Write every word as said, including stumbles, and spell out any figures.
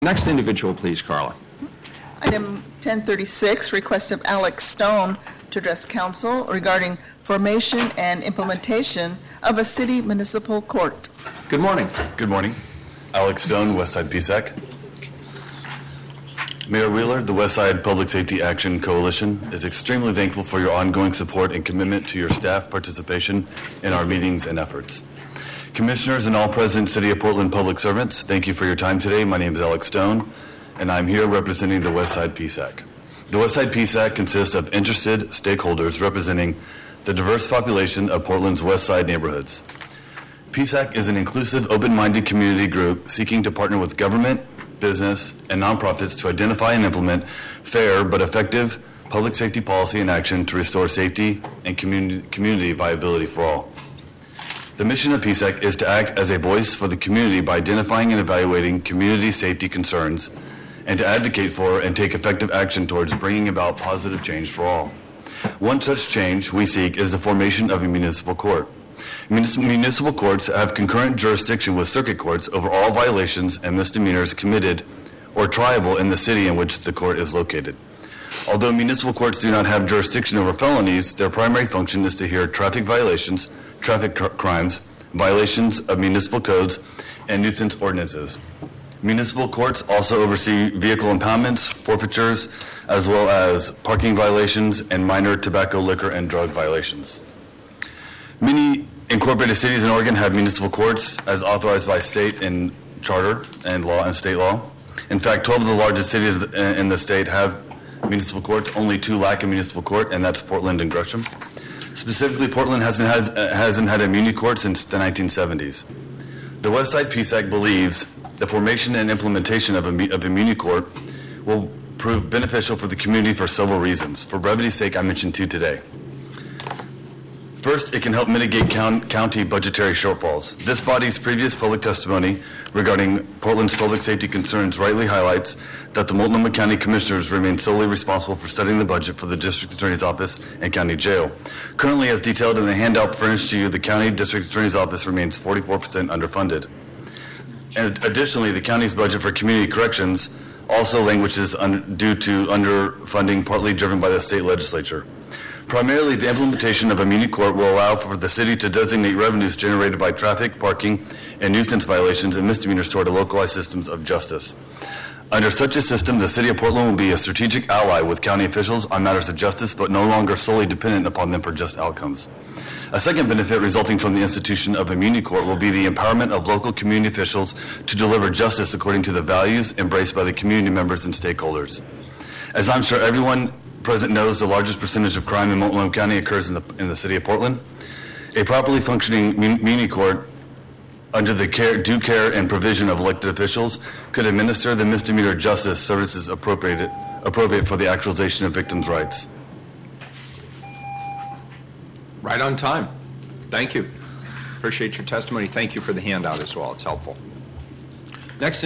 Next individual, please, Carla. Item ten thirty-six, request of Alex Stone to address council regarding formation and implementation of a city municipal court. Good morning. Good morning. Alex Stone, Westside P S A C. Mayor Wheeler, the Westside Public Safety Action Coalition is extremely thankful for your ongoing support and commitment to your staff participation in our meetings and efforts. Commissioners and all present City of Portland public servants, thank you for your time today. My name is Alex Stone, and I'm here representing the Westside P S A C. The Westside P S A C consists of interested stakeholders representing the diverse population of Portland's Westside neighborhoods. P S A C is an inclusive, open-minded community group seeking to partner with government, business, and nonprofits to identify and implement fair but effective public safety policy and action to restore safety and community, community viability for all. The mission of P S A C is to act as a voice for the community by identifying and evaluating community safety concerns and to advocate for and take effective action towards bringing about positive change for all. One such change we seek is the formation of a municipal court. Municipal courts have concurrent jurisdiction with circuit courts over all violations and misdemeanors committed or triable in the city in which the court is located. Although municipal courts do not have jurisdiction over felonies, their primary function is to hear traffic violations, traffic cr- crimes, violations of municipal codes, and nuisance ordinances. Municipal courts also oversee vehicle impoundments, forfeitures, as well as parking violations and minor tobacco, liquor, and drug violations. Many incorporated cities in Oregon have municipal courts as authorized by state and charter and law and state law. In fact, twelve of the largest cities in the state have municipal courts. Only two lack a municipal court, and that's Portland and Gresham. Specifically, Portland hasn't, has, hasn't had a muni court since the nineteen seventies. The Westside P S A C believes the formation and implementation of a, of a muni court will prove beneficial for the community for several reasons. For brevity's sake, I mentioned two today. First, it can help mitigate count, county budgetary shortfalls. This body's previous public testimony regarding Portland's public safety concerns rightly highlights that the Multnomah County Commissioners remain solely responsible for setting the budget for the District Attorney's Office and County Jail. Currently, as detailed in the handout furnished to you, the County District Attorney's Office remains forty-four percent underfunded. And additionally, the county's budget for community corrections also languishes un- due to underfunding, partly driven by the state legislature. Primarily, the implementation of a muni court will allow for the city to designate revenues generated by traffic, parking, and nuisance violations and misdemeanors toward a localized systems of justice. Under such a system, the City of Portland will be a strategic ally with county officials on matters of justice, but no longer solely dependent upon them for just outcomes. A second benefit resulting from the institution of a muni court will be the empowerment of local community officials to deliver justice according to the values embraced by the community members and stakeholders. As I'm sure everyone present knows, the largest percentage of crime in Multnomah County occurs in the, in the city of Portland. A properly functioning muni court under the care, due care and provision of elected officials could administer the misdemeanor justice services appropriate, appropriate for the actualization of victims' rights. Right on time. Thank you. Appreciate your testimony. Thank you for the handout as well. It's helpful. Next